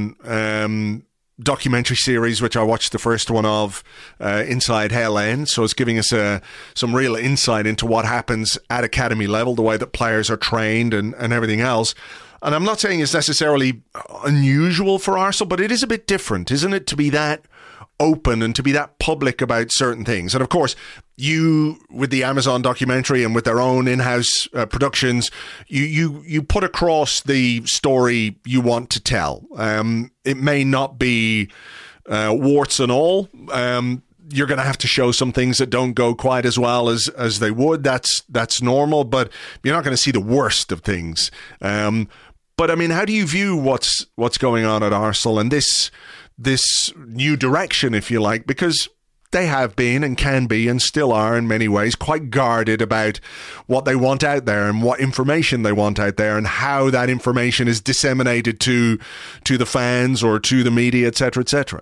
own documentary series, which I watched the first one of, Inside Hell End. So it's giving us some real insight into what happens at academy level, the way that players are trained and everything else. And I'm not saying it's necessarily unusual for Arsenal, but it is a bit different, isn't it, to be that open and to be that public about certain things. And of course, you, with the Amazon documentary and with their own in-house productions, you put across the story you want to tell. It may not be warts and all. You're going to have to show some things that don't go quite as well as they would. That's normal, but you're not going to see the worst of things. But I mean, how do you view what's going on at Arsenal and this new direction, if you like, because they have been and can be and still are in many ways quite guarded about what they want out there and what information they want out there and how that information is disseminated to the fans or to the media, etc., etc.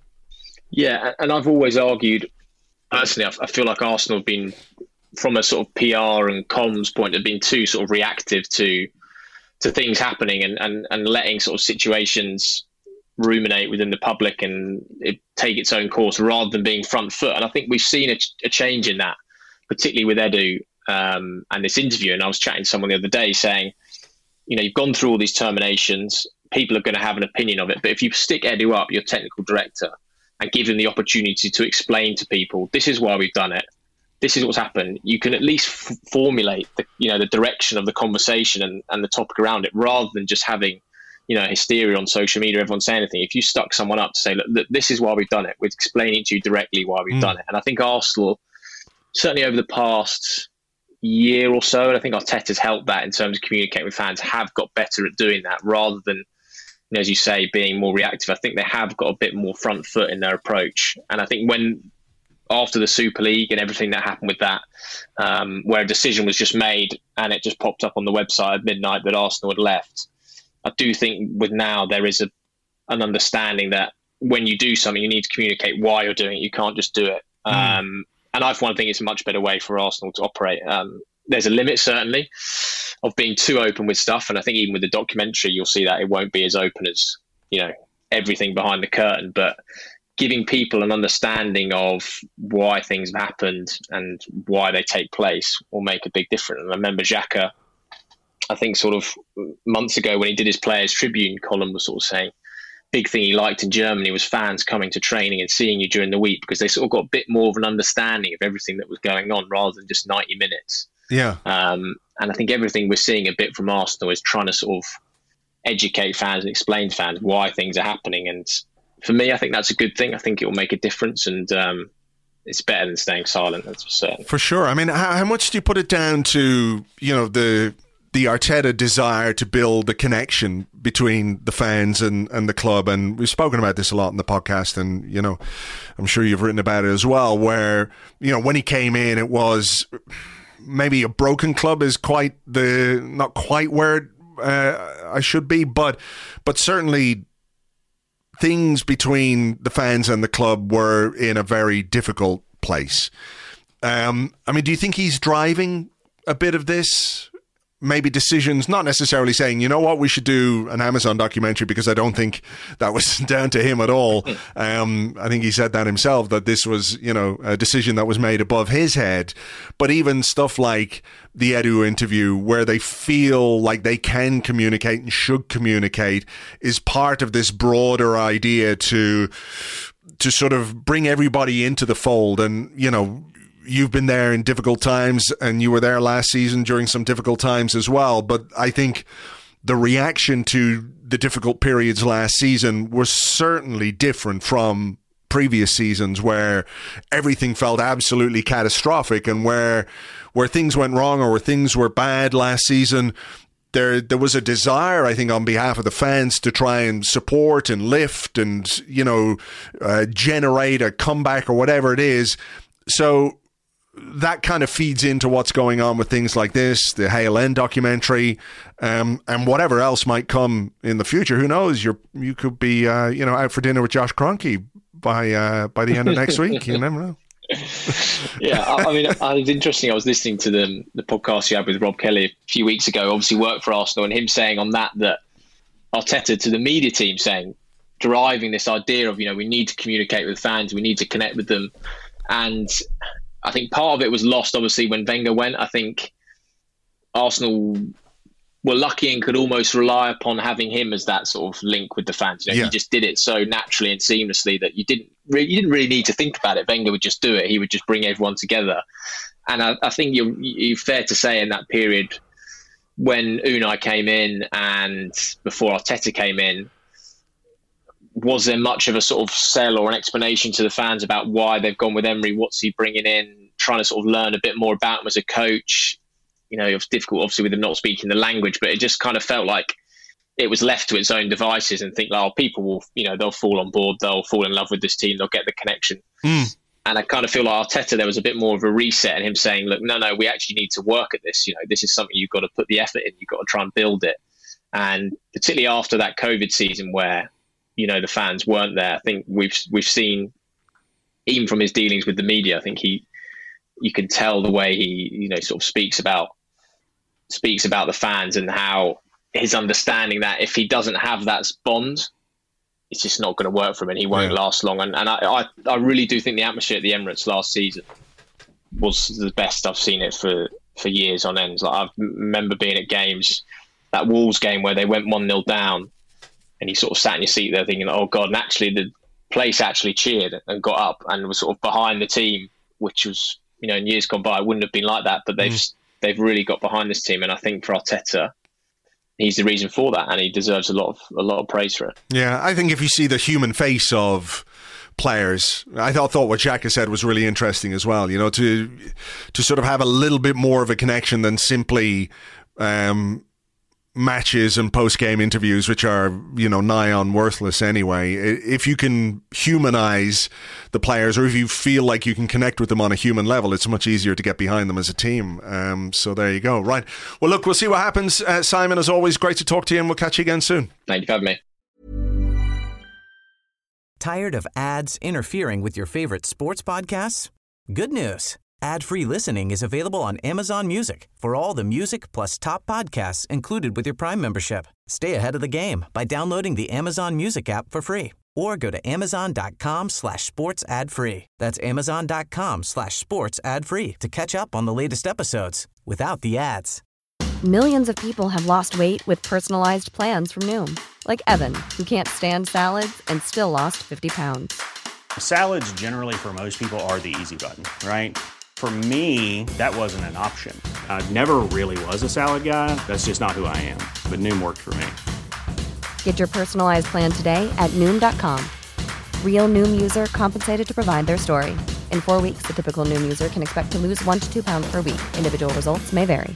Yeah, and I've always argued, personally, I feel like Arsenal have been, from a sort of PR and comms point, have been too sort of reactive to to things happening and letting sort of situations ruminate within the public and it take its own course rather than being front foot. And I think we've seen a change in that, particularly with Edu and this interview. And I was chatting to someone the other day saying, you've gone through all these terminations, people are going to have an opinion of it. But if you stick Edu up, your technical director, and give him the opportunity to explain to people, this is why we've done it, this is what's happened, you can at least formulate the direction of the conversation and the topic around it, rather than just having hysteria on social media, everyone saying anything. If you stuck someone up to say, look, this is why we've done it, we're explaining to you directly why we've done it. And I think Arsenal, certainly over the past year or so, and I think Arteta's helped that in terms of communicating with fans, have got better at doing that rather than, as you say, being more reactive. I think they have got a bit more front foot in their approach. And I think after the Super League and everything that happened with that, where a decision was just made and it just popped up on the website at midnight that Arsenal had left, I do think with now there is an understanding that when you do something, you need to communicate why you're doing it. You can't just do it. And I think it's a much better way for Arsenal to operate. There's a limit, certainly, of being too open with stuff. And I think even with the documentary, you'll see that it won't be as open as, everything behind the curtain. But giving people an understanding of why things have happened and why they take place will make a big difference. And I remember Xhaka, I think sort of months ago when he did his Players Tribune column, was sort of saying big thing he liked in Germany was fans coming to training and seeing you during the week, because they sort of got a bit more of an understanding of everything that was going on rather than just 90 minutes. Yeah. And I think everything we're seeing a bit from Arsenal is trying to sort of educate fans and explain to fans why things are happening. And for me, I think that's a good thing. I think it will make a difference, and it's better than staying silent, that's for certain. For sure. I mean, how much do you put it down to, the Arteta desire to build the connection between the fans and the club? And we've spoken about this a lot in the podcast, and, I'm sure you've written about it as well, where, when he came in, it was maybe a broken club is not quite where I should be, but certainly things between the fans and the club were in a very difficult place. Do you think he's driving a bit of this? Maybe decisions, not necessarily saying, we should do an Amazon documentary, because I don't think that was down to him at all. I think he said that himself, that this was, a decision that was made above his head. But even stuff like the Edu interview, where they feel like they can communicate and should communicate, is part of this broader idea to sort of bring everybody into the fold. And, you've been there in difficult times, and you were there last season during some difficult times as well. But I think the reaction to the difficult periods last season was certainly different from previous seasons, where everything felt absolutely catastrophic, and where things went wrong or where things were bad last season, there was a desire, I think, on behalf of the fans to try and support and lift and, generate a comeback or whatever it is. So that kind of feeds into what's going on with things like this, the Hale End documentary, and whatever else might come in the future. Who knows? You could be, out for dinner with Josh Kroenke by the end of next week. You never know. Yeah, it was interesting. I was listening to the podcast you had with Rob Kelly a few weeks ago. Obviously, worked for Arsenal, and him saying on that Arteta to the media team saying, driving this idea of we need to communicate with fans, we need to connect with them, and I think part of it was lost, obviously, when Wenger went. I think Arsenal were lucky and could almost rely upon having him as that sort of link with the fans. He just did it so naturally and seamlessly that you didn't really need to think about it. Wenger would just do it. He would just bring everyone together. And I think you're fair to say in that period when Unai came in and before Arteta came in, was there much of a sort of sell or an explanation to the fans about why they've gone with Emery? What's he bringing in? Trying to sort of learn a bit more about him as a coach. It was difficult, obviously, with him not speaking the language, but it just kind of felt like it was left to its own devices and think, people will, they'll fall on board. They'll fall in love with this team. They'll get the connection. And I kind of feel like Arteta, there was a bit more of a reset and him saying, look, no, we actually need to work at this. This is something you've got to put the effort in. You've got to try and build it. And particularly after that COVID season where, the fans weren't there. I think we've seen, even from his dealings with the media, I think you can tell the way he, sort of speaks about the fans and how his understanding that if he doesn't have that bond, it's just not going to work for him and he won't last long. And I really do think the atmosphere at the Emirates last season was the best I've seen it for years on end. Like, I remember being at games, that Wolves game where they went 1-0 down and you sort of sat in your seat there thinking, oh God, and actually the place actually cheered and got up and was sort of behind the team, which was, in years gone by, it wouldn't have been like that, but they've really got behind this team. And I think for Arteta, he's the reason for that, and he deserves a lot of praise for it. Yeah, I think if you see the human face of players, I thought what Xhaka said was really interesting as well. To sort of have a little bit more of a connection than simply matches and post-game interviews, which are nigh on worthless anyway. If you can humanize the players, or if you feel like you can connect with them on a human level, it's much easier to get behind them as a team. So there you go. Right. Well, look, we'll see what happens. Simon, as always, great to talk to you, and we'll catch you again soon. Thank you for having me. Tired of ads interfering with your favorite sports podcasts? Good news. Ad-free listening is available on Amazon Music for all the music plus top podcasts included with your Prime membership. Stay ahead of the game by downloading the Amazon Music app for free, or go to amazon.com/sports ad free. That's amazon.com/sports ad free to catch up on the latest episodes without the ads. Millions of people have lost weight with personalized plans from Noom. Like Evan, who can't stand salads and still lost 50 pounds. Salads generally for most people are the easy button, right? For me, that wasn't an option. I never really was a salad guy. That's just not who I am. But Noom worked for me. Get your personalized plan today at Noom.com. Real Noom user compensated to provide their story. In 4 weeks, the typical Noom user can expect to lose 1 to 2 pounds per week. Individual results may vary.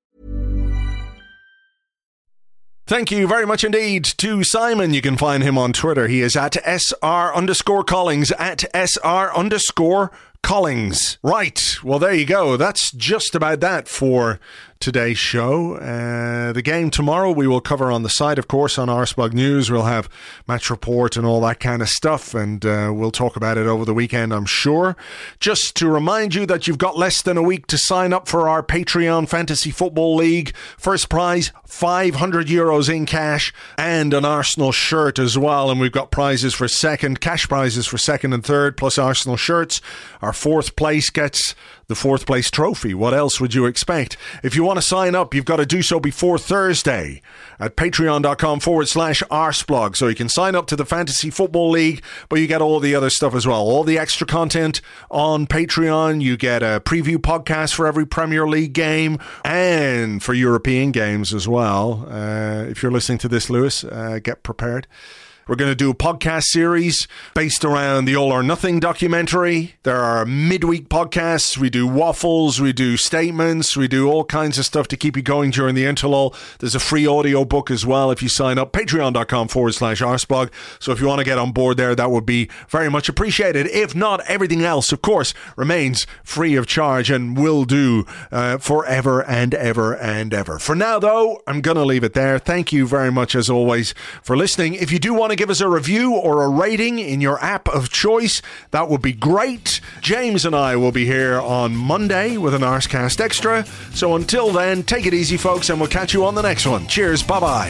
Thank you very much indeed to Simon. You can find him on Twitter. He is at @SR_Collings, at @SR_Collings. Right. Well, there you go. That's just about that for today's show. The game tomorrow we will cover on the site, of course, on Arsblog News. We'll have match report and all that kind of stuff, and we'll talk about it over the weekend, I'm sure. Just to remind you that you've got less than a week to sign up for our Patreon Fantasy Football League. First prize, €500 in cash and an Arsenal shirt as well. And we've got prizes for second, cash prizes for second and third, plus Arsenal shirts. Our fourth place gets the fourth place trophy. What else would you expect? If you want to sign up, you've got to do so before Thursday at patreon.com/Arsblog. So you can sign up to the Fantasy Football League, but you get all the other stuff as well. All the extra content on Patreon. You get a preview podcast for every Premier League game and for European games as well. If you're listening to this, Lewis, get prepared. We're going to do a podcast series based around the All or Nothing documentary. There are midweek podcasts. We do waffles. We do statements. We do all kinds of stuff to keep you going during the interlull. There's a free audio book as well if you sign up. Patreon.com/Arsblog. So if you want to get on board there, that would be very much appreciated. If not, everything else, of course, remains free of charge and will do forever and ever and ever. For now, though, I'm going to leave it there. Thank you very much, as always, for listening. If you do want to give us a review or a rating in your app of choice, that would be great. James and I will be here on Monday with an Arscast Extra. So until then, take it easy, folks, and we'll catch you on the next one. Cheers. Bye-bye.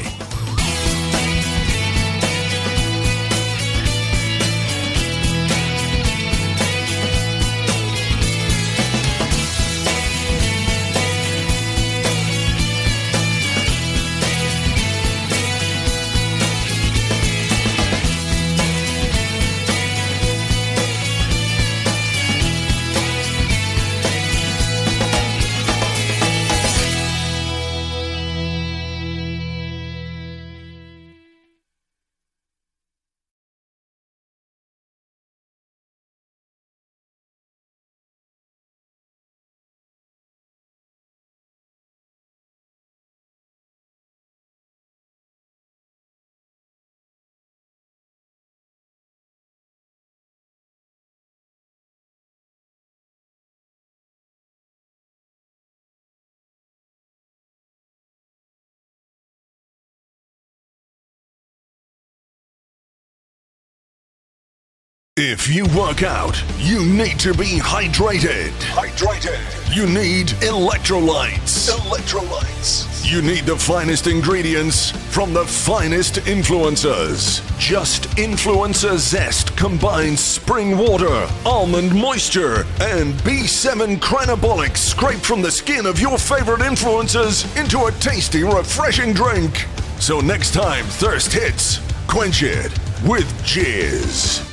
If you work out, you need to be hydrated. You need electrolytes. You need the finest ingredients from the finest influencers. Just Influencer Zest combines spring water, almond moisture, and B7 Cranabolic scraped from the skin of your favorite influencers into a tasty, refreshing drink. So next time thirst hits, quench it with Jizz.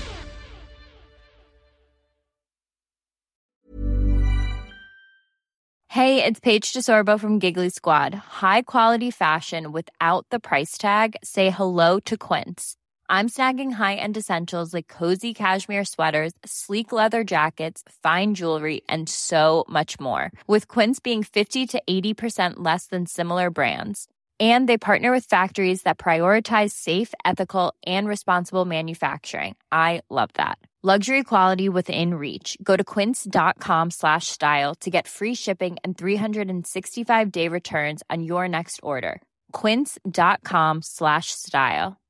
Hey, it's Paige DeSorbo from Giggly Squad. High quality fashion without the price tag. Say hello to Quince. I'm snagging high-end essentials like cozy cashmere sweaters, sleek leather jackets, fine jewelry, and so much more. With Quince being 50 to 80% less than similar brands. And they partner with factories that prioritize safe, ethical, and responsible manufacturing. I love that. Luxury quality within reach. Go to quince.com/style to get free shipping and 365-day returns on your next order. Quince.com/style.